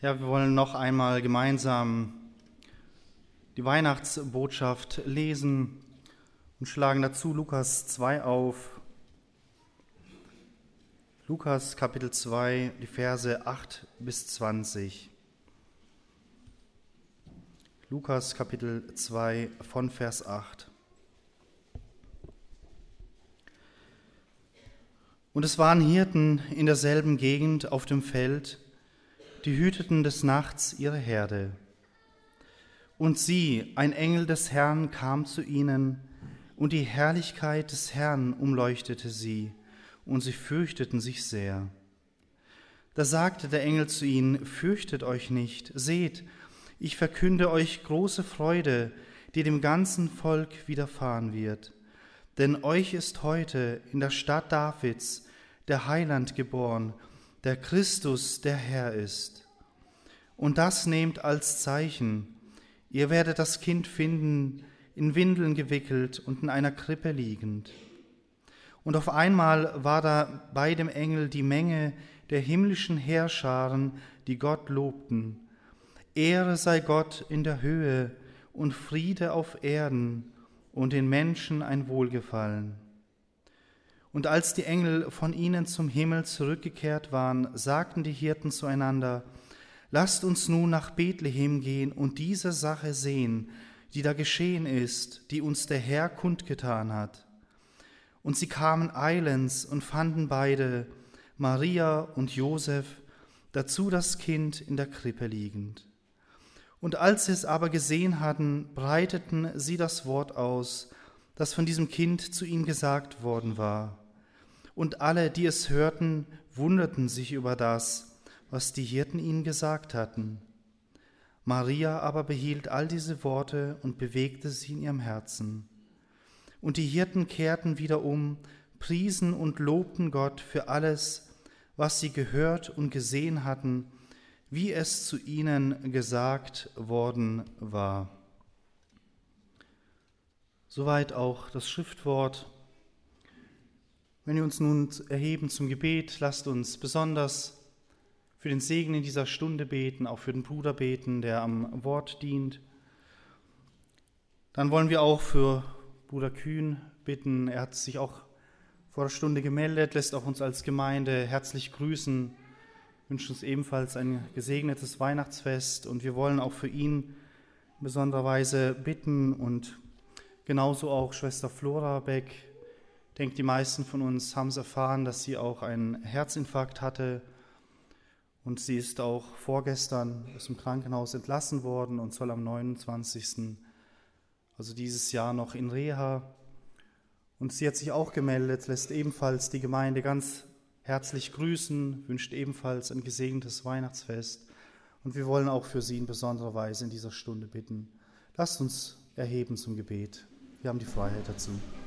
Ja, wir wollen noch einmal gemeinsam die Weihnachtsbotschaft lesen und schlagen dazu Lukas 2 auf. Lukas Kapitel 2, die Verse 8 bis 20. Lukas Kapitel 2 von Vers 8. Und es waren Hirten in derselben Gegend auf dem Feld, die hüteten des Nachts ihre Herde. Und sieh, ein Engel des Herrn kam zu ihnen, und die Herrlichkeit des Herrn umleuchtete sie, und sie fürchteten sich sehr. Da sagte der Engel zu ihnen: Fürchtet euch nicht, seht, ich verkünde euch große Freude, die dem ganzen Volk widerfahren wird. Denn euch ist heute in der Stadt Davids der Heiland geboren, der Christus, der Herr ist. Und das nehmt als Zeichen: Ihr werdet das Kind finden, in Windeln gewickelt und in einer Krippe liegend. Und auf einmal war da bei dem Engel die Menge der himmlischen Heerscharen, die Gott lobten. Ehre sei Gott in der Höhe und Friede auf Erden und den Menschen ein Wohlgefallen. Und als die Engel von ihnen zum Himmel zurückgekehrt waren, sagten die Hirten zueinander: Lasst uns nun nach Bethlehem gehen und diese Sache sehen, die da geschehen ist, die uns der Herr kundgetan hat. Und sie kamen eilends und fanden beide, Maria und Josef, dazu das Kind in der Krippe liegend. Und als sie es aber gesehen hatten, breiteten sie das Wort aus, das von diesem Kind zu ihnen gesagt worden war. Und alle, die es hörten, wunderten sich über das, was die Hirten ihnen gesagt hatten. Maria aber behielt all diese Worte und bewegte sie in ihrem Herzen. Und die Hirten kehrten wieder um, priesen und lobten Gott für alles, was sie gehört und gesehen hatten, wie es zu ihnen gesagt worden war. Soweit auch das Schriftwort. Wenn wir uns nun erheben zum Gebet, lasst uns besonders für den Segen in dieser Stunde beten, auch für den Bruder beten, der am Wort dient. Dann wollen wir auch für Bruder Kühn bitten. Er hat sich auch vor der Stunde gemeldet, lässt auch uns als Gemeinde herzlich grüßen, wünscht uns ebenfalls ein gesegnetes Weihnachtsfest und wir wollen auch für ihn in besonderer Weise bitten und genauso auch Schwester Flora Beck. Ich denke, die meisten von uns haben es erfahren, dass sie auch einen Herzinfarkt hatte und sie ist auch vorgestern aus dem Krankenhaus entlassen worden und soll am 29., also dieses Jahr, noch in Reha. Und sie hat sich auch gemeldet, lässt ebenfalls die Gemeinde ganz herzlich grüßen, wünscht ebenfalls ein gesegnetes Weihnachtsfest und wir wollen auch für sie in besonderer Weise in dieser Stunde bitten. Lasst uns erheben zum Gebet. Wir haben die Freiheit dazu.